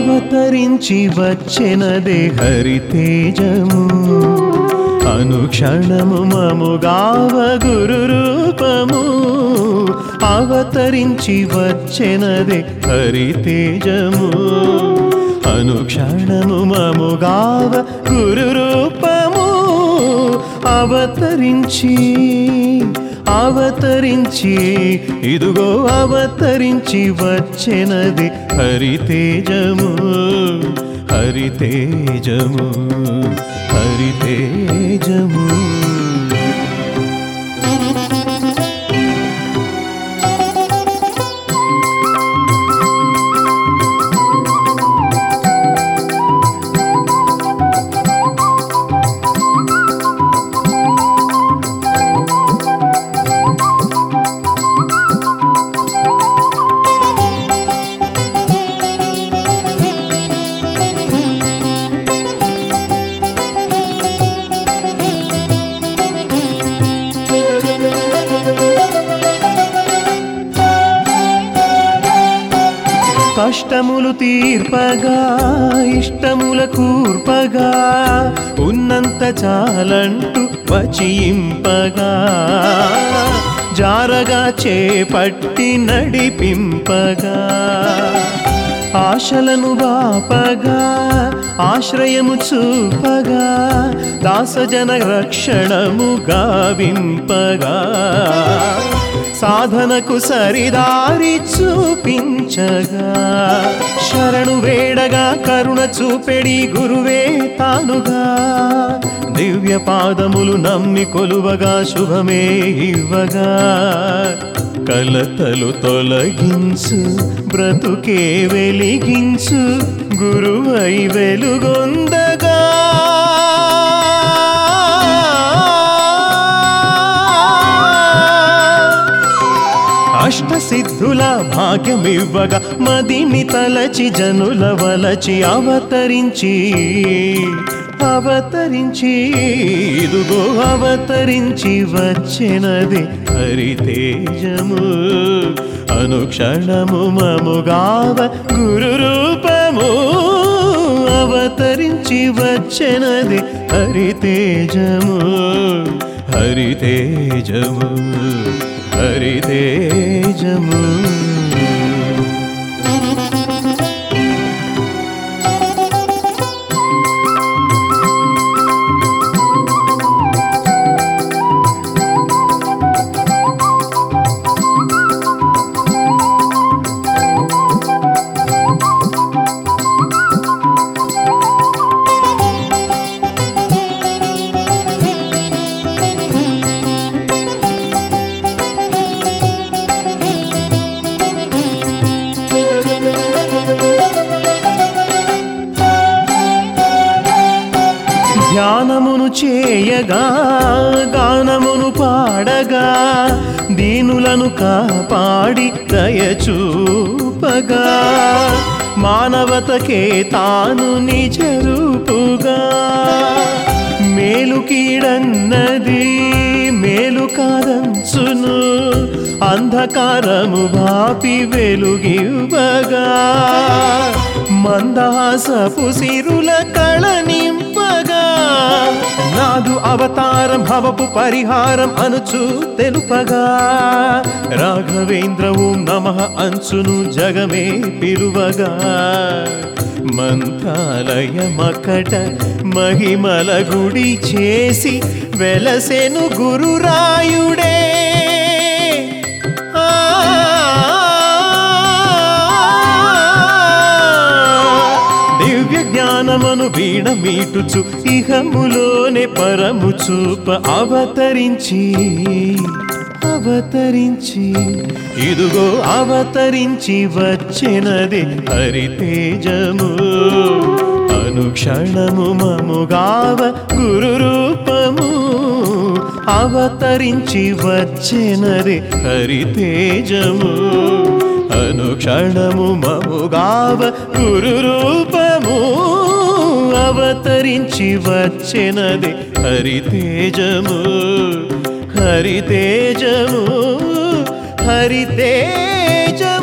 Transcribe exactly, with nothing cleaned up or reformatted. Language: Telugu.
అవతరించి వచ్చెనదే హరితేజము అనుక్షణము మముగావ గురు రూపము అవతరించి వచ్చెనదే హరితేజము అనుక్షణము మముగావ గురు రూపము అవతరించి అవతరించి ఇదుగో అవతరించి వచ్చెనది హరితేజము హరితేజము హరితేజము కష్టములు తీర్పగా ఇష్టముల కూర్పగా ఉన్నంత చాలంటూ వచింపగా జారగా చేపట్టి నడిపింపగా ఆశలను బాపగా ఆశ్రయము చూపగా దాసజన రక్షణము గావింపగా సాధనకు సరిదారి చూపించగా శరణు వేడగా కరుణ చూపెడి గురువే తానుగా దివ్య పాదములు నమ్మి కొలువగా శుభమే ఇవ్వగా కలతలు తొలగించు బ్రతుకే వెలిగించు గురువై వెలుగొందగా అష్టసిద్ధుల భాగ్యమివ్వగా మదిని తలచి జనుల వలచి అవతరించి అవతరించి ఇదుగో అవతరించి వచ్చెనది హరితేజము అనుక్షణము మముగావ గురు రూపము అవతరించి వచ్చెనది హరితేజము హరితేజము హరితేజము ధ్యానమును చేయగా గానమును పాడగా దీనులను కాపాడి దయచూపగా మానవతకే తాను నిజ రూపుగా మేలు కీడన్నది మేలు కాదంచును అంధకారము బాపి వెలుగివ్వగా మందహాసపు సిరుల కళనింపగా నాదు అవతారం భవపు పరిహారం అనుచు తెలుపగా రాఘవేంద్ర ఓం నమః అంచును జగమే పిలువగా మంత్రాలయ మకట మహిమల గుడి చేసి వెలసెను గురురాయుడే దివ్య జ్ఞానమను వీణ మీటుచు ఇహములోనే పరము చూప అవతరించి అవతరించి ఇదుగో అవతరించి వచ్చెనది హరితేజము అనుక్షణము మముగావ గురు రూపము అవతరించి వచ్చెనది హరితేజము అనుక్షణము మముగావ గురు రూపము అవతరించి వచ్చెనది హరితేజము హరితేజము హరితేజము